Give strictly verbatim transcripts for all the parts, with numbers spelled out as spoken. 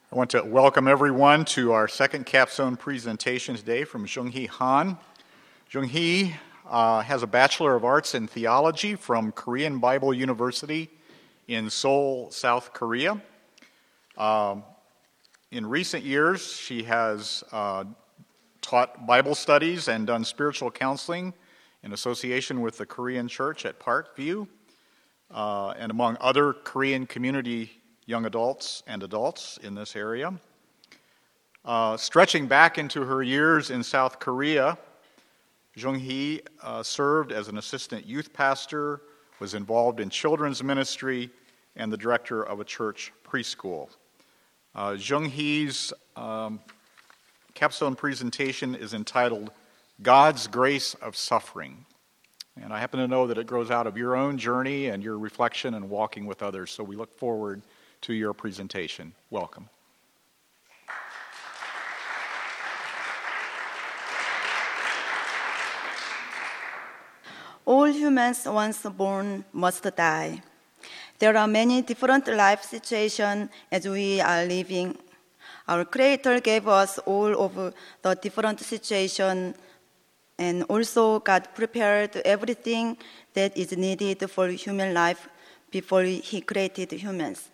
I want to welcome everyone to our second capstone presentation today from Jung-hee Han. Jung-hee uh, has a Bachelor of Arts in Theology from Korean Bible University in Seoul, South Korea. Um, in recent years, she has uh, taught Bible studies and done spiritual counseling in association with the Korean Church at Parkview, uh, and among other Korean community young adults and adults in this area. Uh, stretching back into her years in South Korea, Jung-hee uh, served as an assistant youth pastor, was involved in children's ministry, and the director of a church preschool. Uh, Jung-hee's um, capstone presentation is entitled God's Grace of Suffering. And I happen to know that it grows out of your own journey and your reflection and walking with others, so we look forward to your presentation. Welcome. All humans once born must die. There are many different life situations as we are living. Our Creator gave us all of the different situations, and also God prepared everything that is needed for human life before He created humans.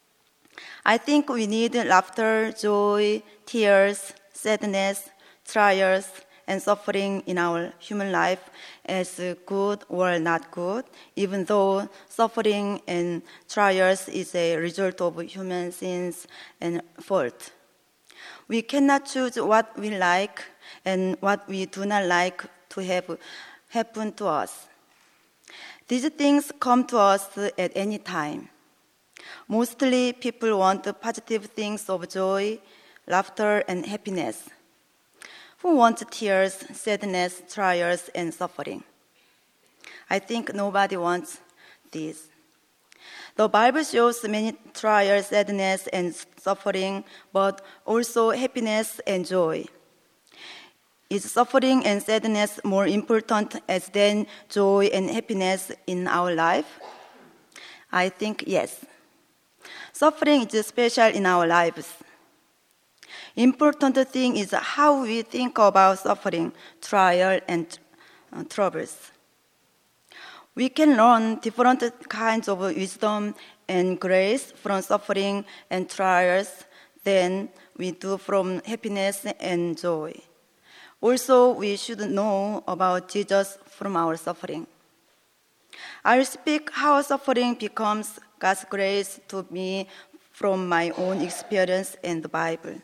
I think we need laughter, joy, tears, sadness, trials, and suffering in our human life as good or not good, even though suffering and trials is a result of human sins and fault. We cannot choose what we like and what we do not like to have happen to us. These things come to us at any time. Mostly, people want the positive things of joy, laughter, and happiness. Who wants tears, sadness, trials, and suffering? I think nobody wants this. The Bible shows many trials, sadness, and suffering, but also happiness and joy. Is suffering and sadness more important as than joy and happiness in our life? I think yes. Suffering is special in our lives. Important thing is how we think about suffering, trial, and uh, troubles. We can learn different kinds of wisdom and grace from suffering and trials than we do from happiness and joy. Also, we should know about Jesus from our suffering. I'll speak how suffering becomes God's grace to me from my own experience in the Bible.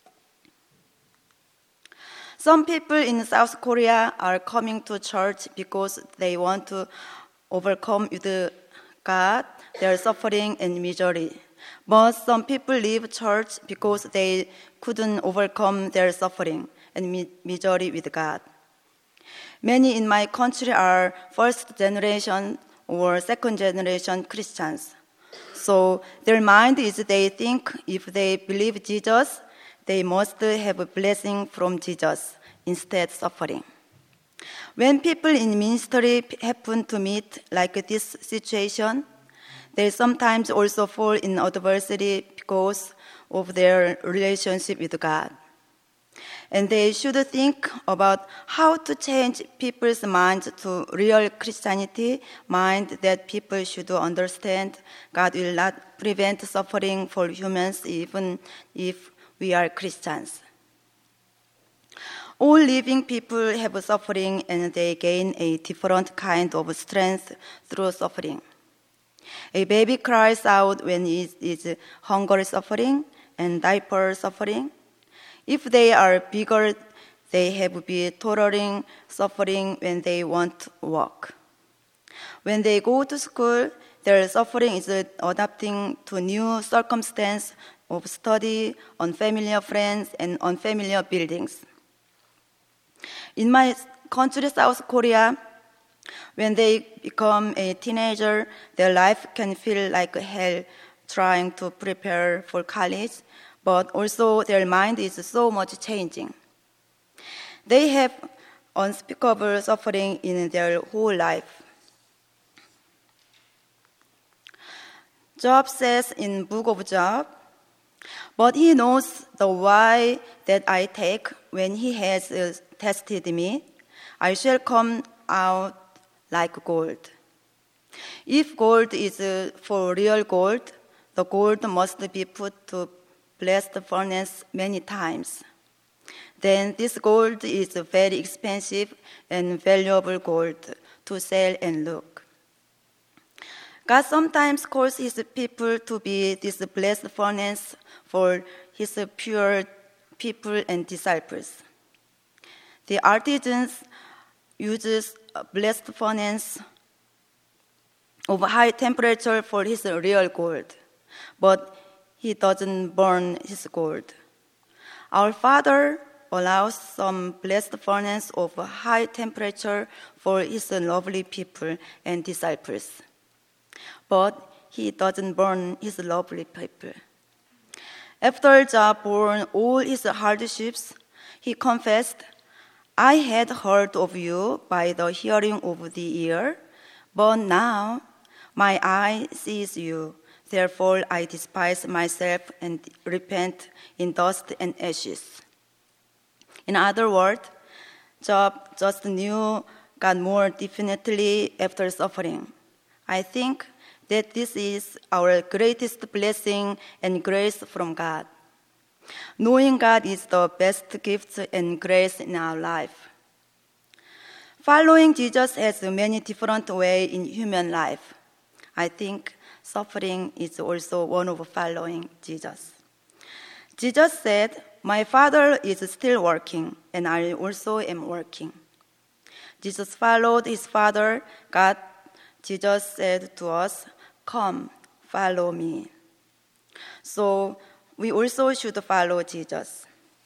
Some people in South Korea are coming to church because they want to overcome with God their suffering and misery. But some people leave church because they couldn't overcome their suffering and mi- misery with God. Many in my country are first generation or second generation Christians. So their mind is they think if they believe Jesus, they must have a blessing from Jesus, instead suffering. When people in ministry happen to meet like this situation, they sometimes also fall in adversity because of their relationship with God. And they should think about how to change people's minds to real Christianity, mind that people should understand God will not prevent suffering for humans even if we are Christians. All living people have suffering and they gain a different kind of strength through suffering. A baby cries out when it is hunger suffering and diaper suffering. If they are bigger, they have been toddling suffering when they want to walk. When they go to school, their suffering is adapting to new circumstances of study, unfamiliar friends, and unfamiliar buildings. In my country, South Korea, when they become a teenager, their life can feel like hell trying to prepare for college, but also their mind is so much changing. They have unspeakable suffering in their whole life. Job says in Book of Job, But he knows the why that I take. When he has uh, tested me, I shall come out like gold. If gold is uh, for real gold, the gold must be put to blast furnace many times. Then this gold is very expensive and valuable gold to sell and look. God sometimes calls his people to be this blessed furnace for his pure people and disciples. The artisans uses a blessed furnace of high temperature for his real gold, but he doesn't burn his gold. Our Father allows some blessed furnace of high temperature for his lovely people and disciples, but he doesn't burn his lovely people. After Job bore all his hardships, he confessed, I had heard of you by the hearing of the ear, but now my eye sees you. Therefore I despise myself and repent in dust and ashes. In other words, Job just knew God more definitely after suffering. I think that this is our greatest blessing and grace from God. Knowing God is the best gift and grace in our life. Following Jesus has many different ways in human life. I think suffering is also one of following Jesus. Jesus said, my Father is still working, and I also am working. Jesus followed his Father, God. Jesus said to us, come, follow me. So we also should follow Jesus.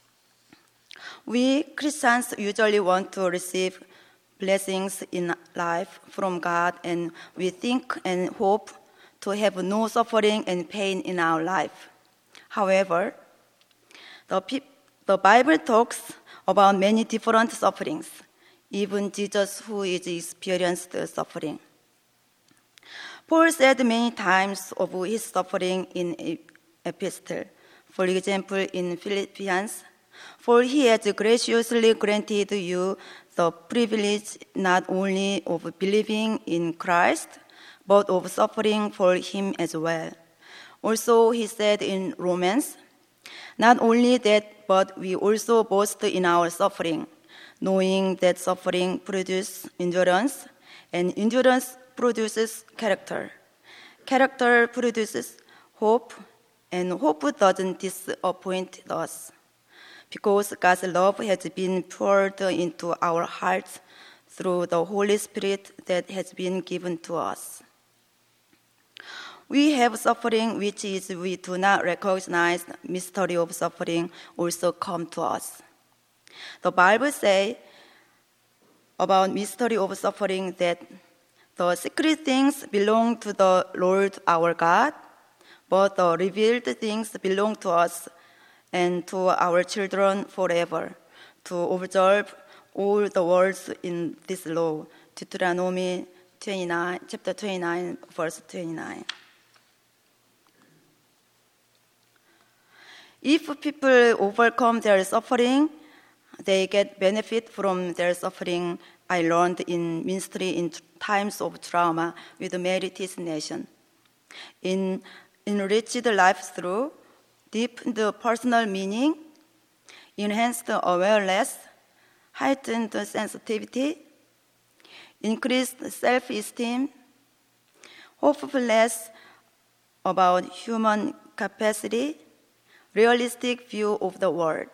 We Christians usually want to receive blessings in life from God, and we think and hope to have no suffering and pain in our life. However, the, pe- the Bible talks about many different sufferings, even Jesus who is experienced suffering. Paul said many times of his suffering in epistle. For example, in Philippians, for he has graciously granted you the privilege not only of believing in Christ, but of suffering for him as well. Also, he said in Romans, not only that, but we also boast in our suffering, knowing that suffering produces endurance, and endurance produces character. Character produces hope, and hope doesn't disappoint us, because God's love has been poured into our hearts through the Holy Spirit that has been given to us. We have suffering which is we do not recognize the mystery of suffering also come to us. The Bible says about mystery of suffering that the secret things belong to the Lord our God, but the revealed things belong to us and to our children forever, to observe all the words in this law. Deuteronomy twenty-nine, chapter twenty-nine, verse twenty-nine. If people overcome their suffering, they get benefit from their suffering. I learned in ministry in times of trauma with Meritis Nation. In enriched life through deepened personal meaning, enhanced awareness, heightened sensitivity, increased self-esteem, hopefulness about human capacity, realistic view of the world.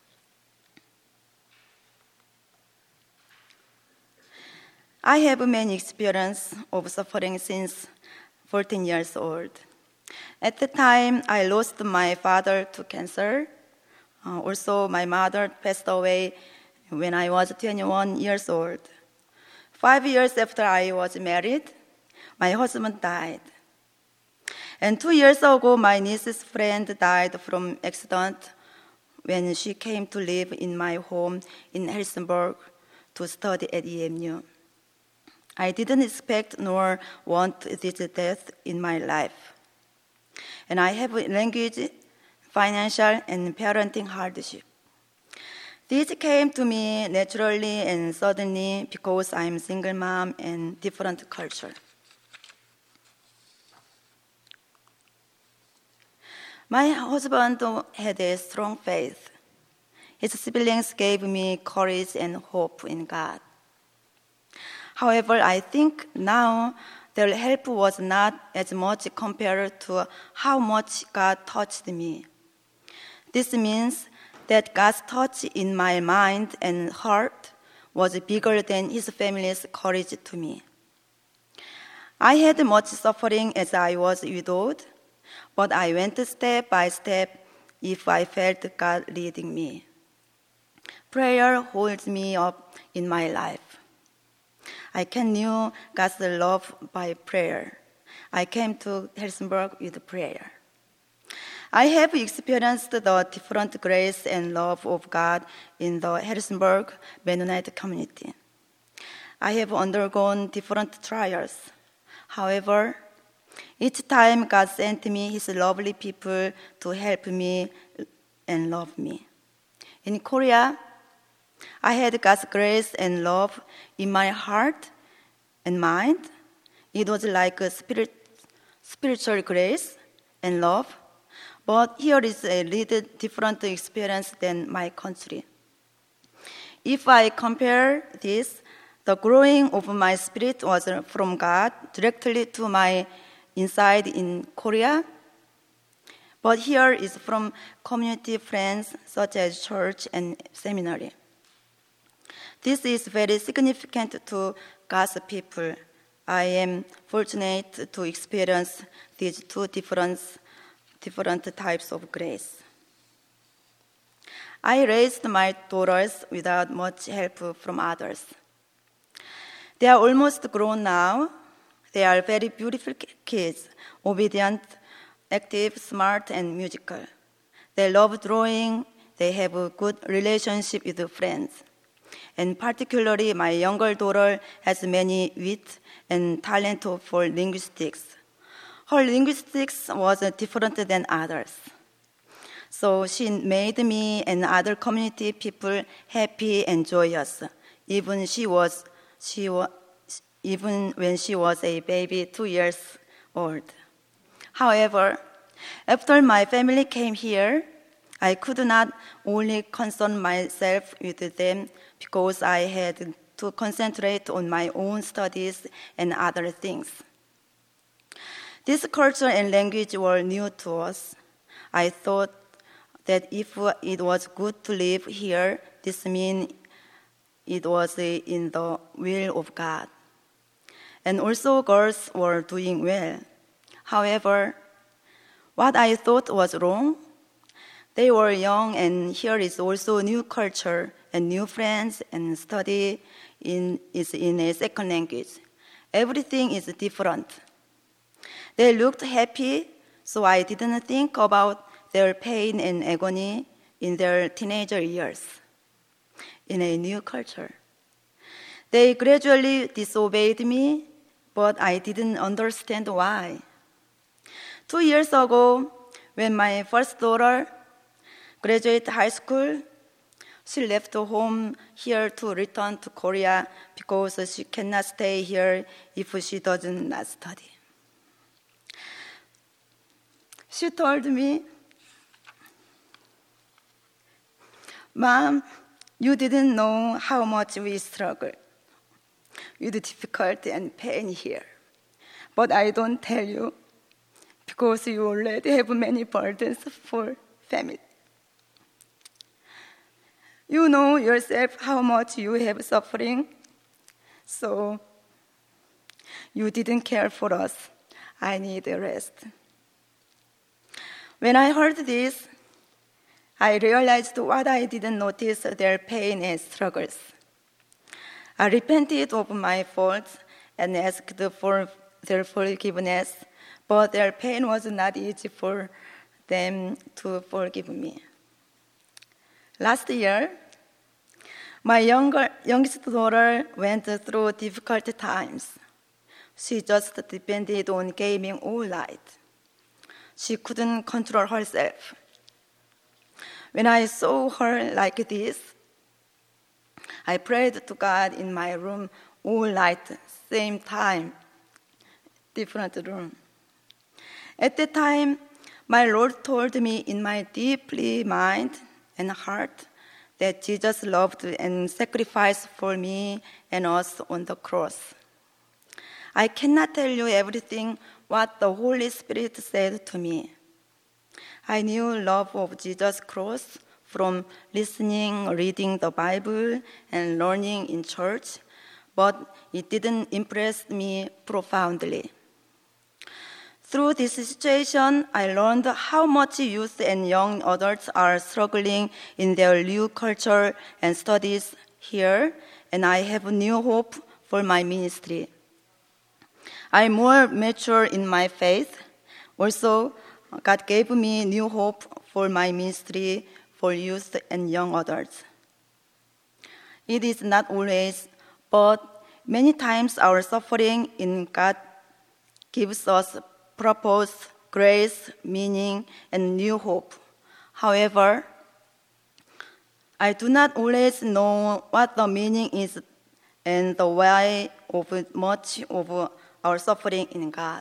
I have many experience of suffering since fourteen years old. At the time, I lost my father to cancer. Uh, also, my mother passed away when I was twenty-one years old. Five years after I was married, my husband died. And two years ago, my niece's friend died from accident when she came to live in my home in Helsingborg to study at E M U. I didn't expect nor want this death in my life. And I have language financial, and parenting hardship. These came to me naturally and suddenly because I'm a single mom and different culture. My husband had a strong faith. His siblings gave me courage and hope in God. However, I think now their help was not as much compared to how much God touched me. This means that God's touch in my mind and heart was bigger than his family's courage to me. I had much suffering as I was widowed, but I went step by step if I felt God leading me. Prayer holds me up in my life. I can know God's love by prayer. I came to Harrisonburg with prayer. I have experienced the different grace and love of God in the Harrisonburg Mennonite community. I have undergone different trials. However, each time God sent me his lovely people to help me and love me. In Korea, I had God's grace and love in my heart and mind. It was like a spirit, spiritual grace and love, but here is a little different experience than my country. If I compare this, the growing of my spirit was from God directly to my inside in Korea, but here is from community friends such as church and seminary. This is very significant to God's people. I am fortunate to experience these two different, different types of grace. I raised my daughters without much help from others. They are almost grown now. They are very beautiful kids, obedient, active, smart, and musical. They love drawing. They have a good relationship with friends. And particularly, my younger daughter has many wit and talent for linguistics. Her linguistics was different than others. So she made me and other community people happy and joyous, even she was, she was, even when she was a baby two years old. However, after my family came here, I could not only concern myself with them because I had to concentrate on my own studies and other things. This culture and language were new to us. I thought that if it was good to live here, this means it was in the will of God. And also girls were doing well. However, what I thought was wrong, they were young, and here is also new culture and new friends, and study in, is in a second language. Everything is different. They looked happy, so I didn't think about their pain and agony in their teenager years in a new culture. They gradually disobeyed me, but I didn't understand why. Two years ago, when my first daughter graduated high school, she left home here to return to Korea because she cannot stay here if she does not study. She told me, "Mom, you didn't know how much we struggle with difficulty and pain here. But I don't tell you because you already have many burdens for family. You know yourself how much you have suffering, so you didn't care for us. I need a rest." When I heard this, I realized what I didn't notice, their pain and struggles. I repented of my faults and asked for their forgiveness, but their pain was not easy for them to forgive me. Last year, my younger, youngest daughter went through difficult times. She just depended on gaming all night. She couldn't control herself. When I saw her like this, I prayed to God in my room all night, same time, different room. At that time, my Lord told me in my deeply mind and heart that Jesus loved and sacrificed for me and us on the cross. I cannot tell you everything what the Holy Spirit said to me. I knew love of Jesus' cross from listening, reading the Bible, and learning in church, but it didn't impress me profoundly. Through this situation, I learned how much youth and young adults are struggling in their new culture and studies here, and I have new hope for my ministry. I'm more mature in my faith. Also, God gave me new hope for my ministry for youth and young adults. It is not always, but many times our suffering in God gives us purpose, grace, meaning, and new hope. However, I do not always know what the meaning is and the why of much of our suffering in God.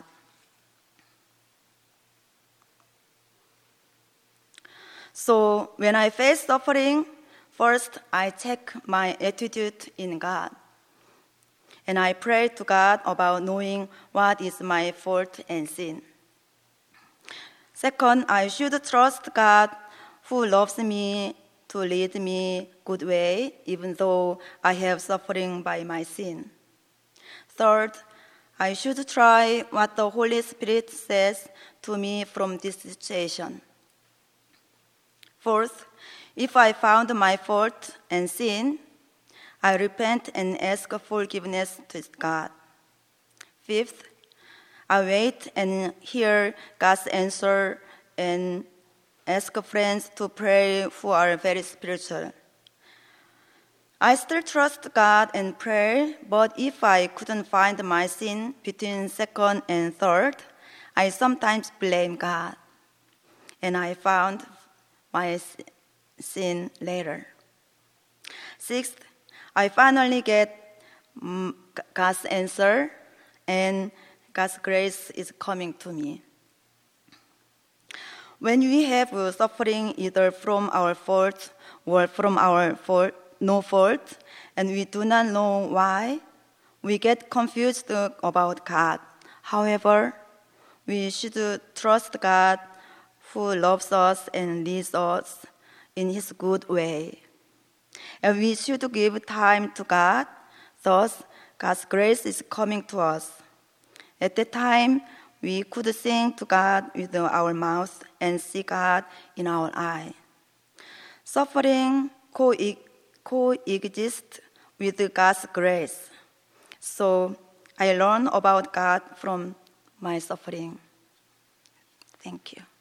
So when I face suffering, first I check my attitude in God. And I pray to God about knowing what is my fault and sin. Second, I should trust God who loves me to lead me good way, even though I have suffering by my sin. Third, I should try what the Holy Spirit says to me from this situation. Fourth, if I found my fault and sin, I repent and ask forgiveness to God. Fifth, I wait and hear God's answer and ask friends to pray who are very spiritual. I still trust God and pray, but if I couldn't find my sin between second and third, I sometimes blame God. And I found my sin later. Sixth, I finally get God's answer, and God's grace is coming to me. When we have suffering either from our fault or from our fault, no fault, and we do not know why, we get confused about God. However, we should trust God who loves us and leads us in His good way. And we should give time to God, thus God's grace is coming to us. At that time, we could sing to God with our mouth and see God in our eye. Suffering coexists with God's grace. So I learn about God from my suffering. Thank you.